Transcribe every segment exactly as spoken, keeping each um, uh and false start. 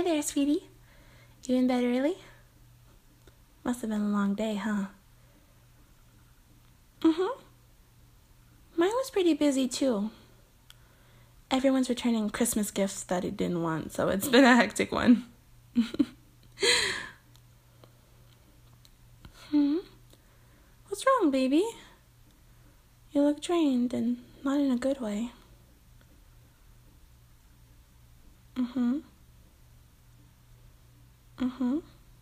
Hi there, sweetie. You in bed early? Must have been a long day, huh? Mm-hmm. Mine was pretty busy, too. Everyone's returning Christmas gifts that it didn't want, so it's been a hectic one. Hmm? What's wrong, baby? You look drained and not in a good way. Mm-hmm. Mm-hmm.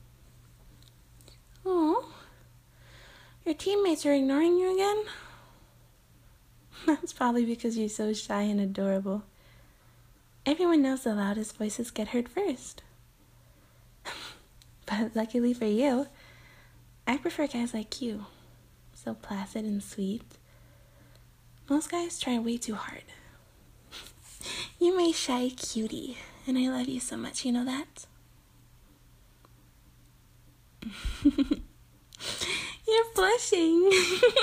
Oh, your teammates are ignoring you again? That's probably because you're so shy and adorable. Everyone knows the loudest voices get heard first. But luckily for you, I prefer guys like you. So placid and sweet. Most guys try way too hard. You're my shy cutie, and I love you so much, you know that? You're blushing.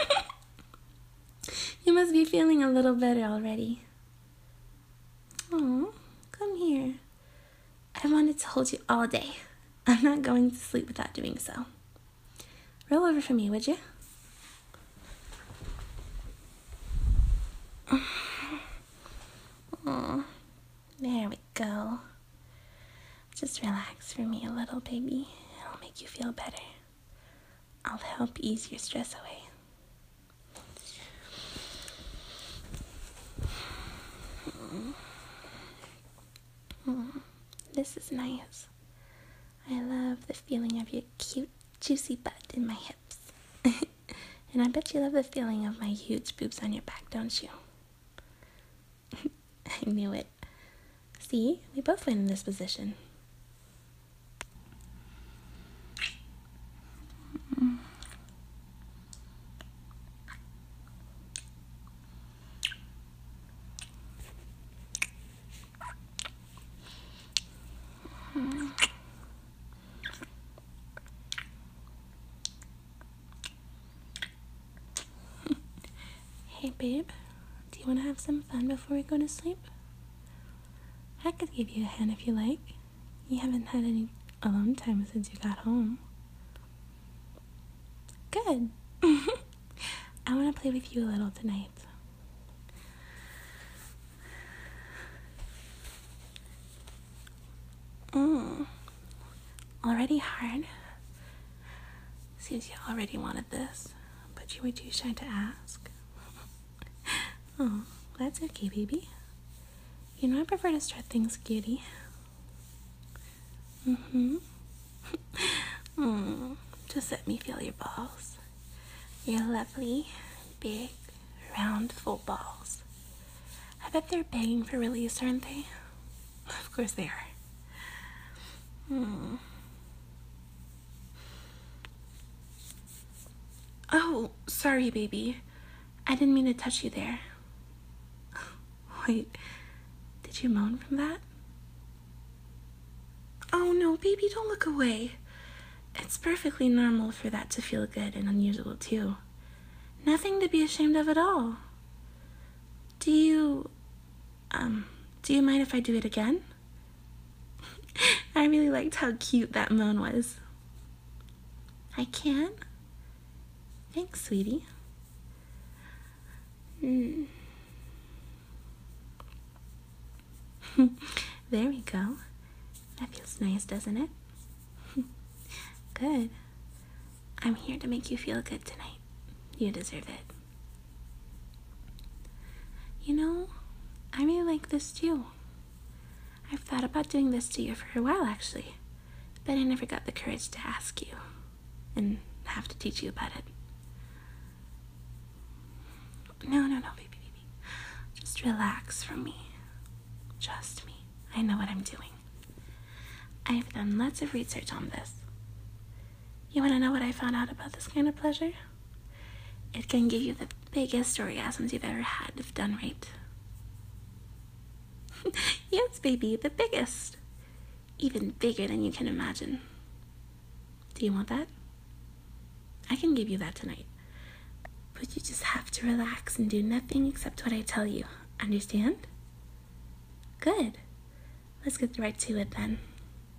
You must be feeling a little better already. Oh, come here. I wanted to hold you all day. I'm not going to sleep without doing so. Roll over for me, would you? Oh, there we go. Just relax for me a little, baby. It'll make you feel better. I'll help ease your stress away. Mm, this is nice. I love the feeling of your cute, juicy butt in my hips. And I bet you love the feeling of my huge boobs on your back, don't you? I knew it. See, we both win in this position. Hey, babe, do you want to have some fun before we go to sleep? I could give you a hand if you like. You haven't had any alone time since you got home. Good. I want to play with you a little tonight. Mm. Already hard? Seems you already wanted this, but you were too shy to ask. Oh, that's okay, baby. You know I prefer to start things cutie. Mm-hmm. mm, just let me feel your balls. Your lovely, big, round, full balls. I bet they're begging for release, aren't they? Of course they are. Hmm. Oh, sorry, baby. I didn't mean to touch you there. Wait, did you moan from that? Oh no, baby, don't look away. It's perfectly normal for that to feel good and unusual too. Nothing to be ashamed of at all. Do you, um, do you mind if I do it again? I really liked how cute that moan was. I can? Thanks, sweetie. Mm. There we go. That feels nice, doesn't it? Good. I'm here to make you feel good tonight. You deserve it. You know, I really like this too. I've thought about doing this to you for a while, actually, but I never got the courage to ask you and have to teach you about it. No, no, no, baby, baby. Just relax for me. Trust me. I know what I'm doing. I've done lots of research on this. You want to know what I found out about this kind of pleasure? It can give you the biggest orgasms you've ever had if done right. Yes, baby, the biggest. Even bigger than you can imagine. Do you want that? I can give you that tonight. But you just have to relax and do nothing except what I tell you. Understand? Good. Let's get right to it then.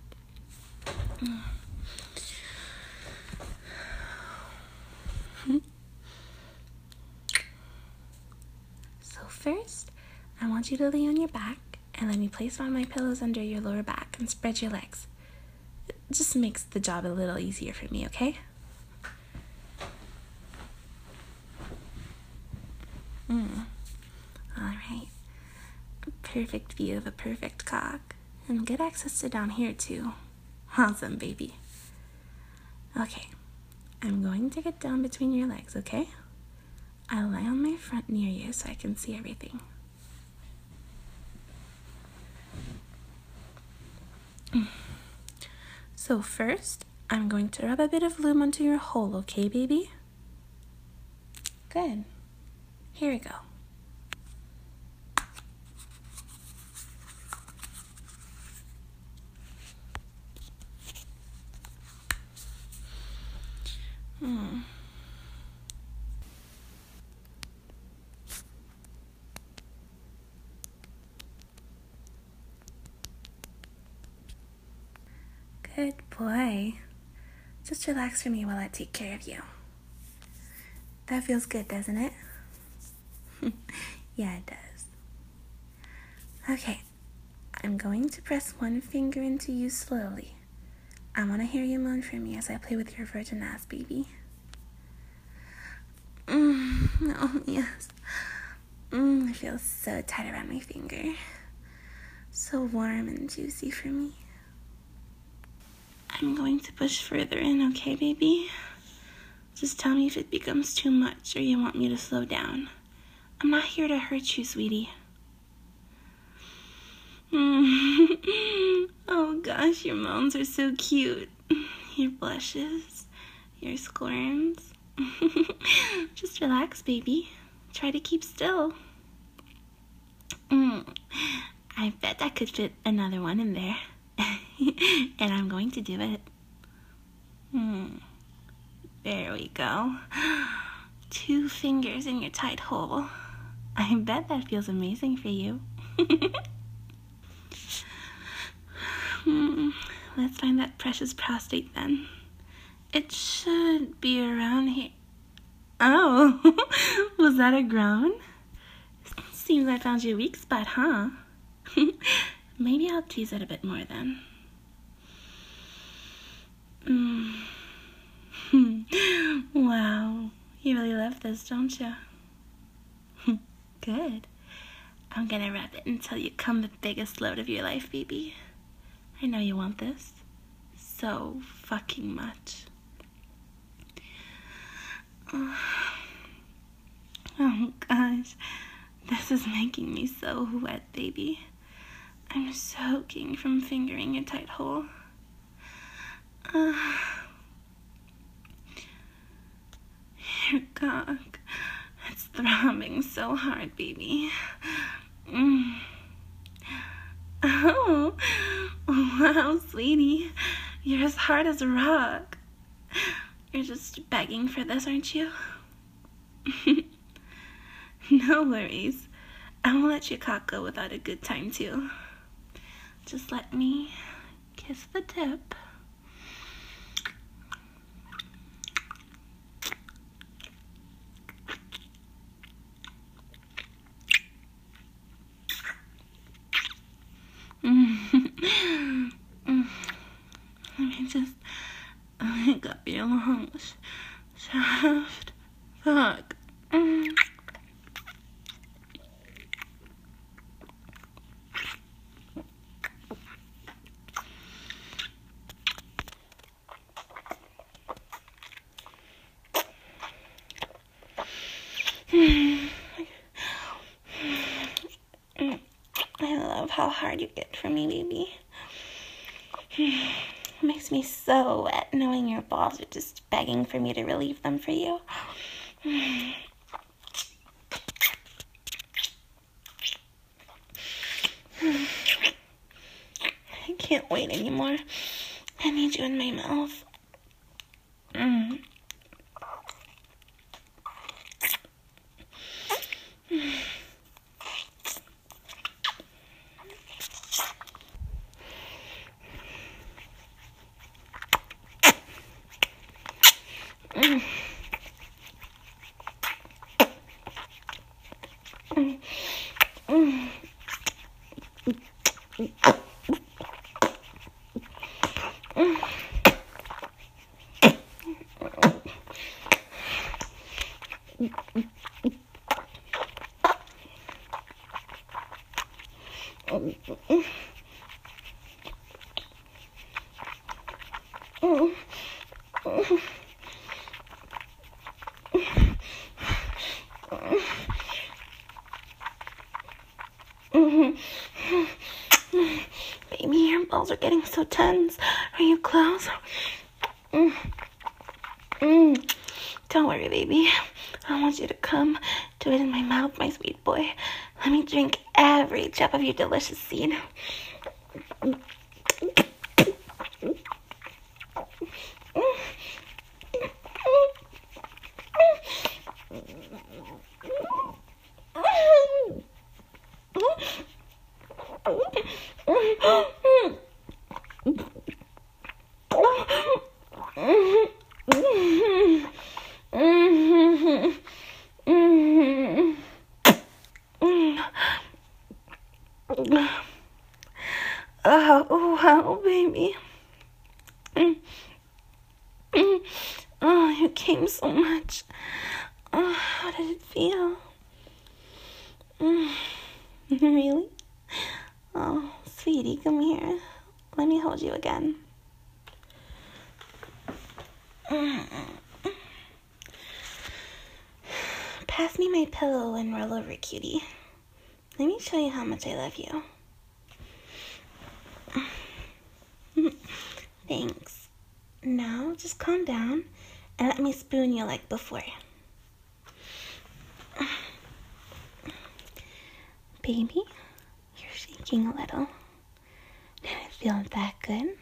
So first, I want you to lay on your back and let me place one of my pillows under your lower back and spread your legs. It just makes the job a little easier for me, okay? Mm. Alright. Perfect view of a perfect cock. And good access to down here, too. Awesome, baby. Okay. I'm going to get down between your legs, okay? I'll lie on my front near you so I can see everything. So first, I'm going to rub a bit of lube onto your hole, okay, baby? Good. Here we go. Hmm. Good boy. Just relax for me while I take care of you. That feels good, doesn't it? Yeah, it does. Okay, I'm going to press one finger into you slowly. I want to hear you moan for me as I play with your virgin ass, baby. Mm, oh, yes. Mm, it feels so tight around my finger. So warm and juicy for me. I'm going to push further in, okay, baby? Just tell me if it becomes too much or you want me to slow down. I'm not here to hurt you, sweetie. Mm. Oh gosh, your moans are so cute. Your blushes, your squirms. Just relax, baby. Try to keep still. Mm. I bet I could fit another one in there. And I'm going to do it. Hmm. There we go. Two fingers in your tight hole. I bet that feels amazing for you. Hmm. Let's find that precious prostate then. It should be around here. Oh, was that a groan? Seems I found your weak spot, huh? Maybe I'll tease it a bit more then. Mm. Wow, you really love this, don't you? Good. I'm gonna wrap it until you come the biggest load of your life, baby. I know you want this so fucking much. Oh gosh, this is making me so wet, baby. I'm soaking from fingering your tight hole. Uh, your cock, it's throbbing so hard, baby. Mm. Oh, wow, sweetie, you're as hard as a rock. You're just begging for this, aren't you? No worries. I won't let your cock go without a good time, too. Just let me kiss the tip. Mm. Mm. Let me just pick up your long shaft. Fuck. Mm. I love how hard you get for me, baby. It makes me so wet knowing your balls are just begging for me to relieve them for you. I can't wait anymore. I need you in my mouth. Mm. Baby, your balls are getting so tense. Are you close? Mm. Mm. Don't worry, baby. I want you to come. Do it in my mouth, my sweet boy. Let me drink every drop of your delicious seed. Oh, wow, baby. Oh, you came so much. Oh, how did it feel? Really? Oh, sweetie, come here. Let me hold you again. Pass me my pillow and roll over, cutie. Let me show you how much I love you. Thanks. Now, just calm down and let me spoon you like before. Baby, you're shaking a little. Did it feel that good?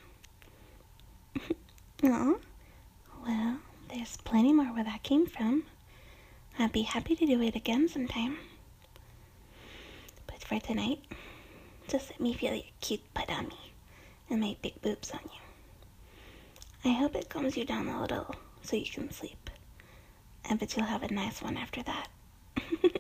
Oh, well, there's plenty more where that came from. I'd be happy to do it again sometime. But for tonight, just let me feel your cute butt on me and my big boobs on you. I hope it calms you down a little so you can sleep. I bet you'll have a nice one after that.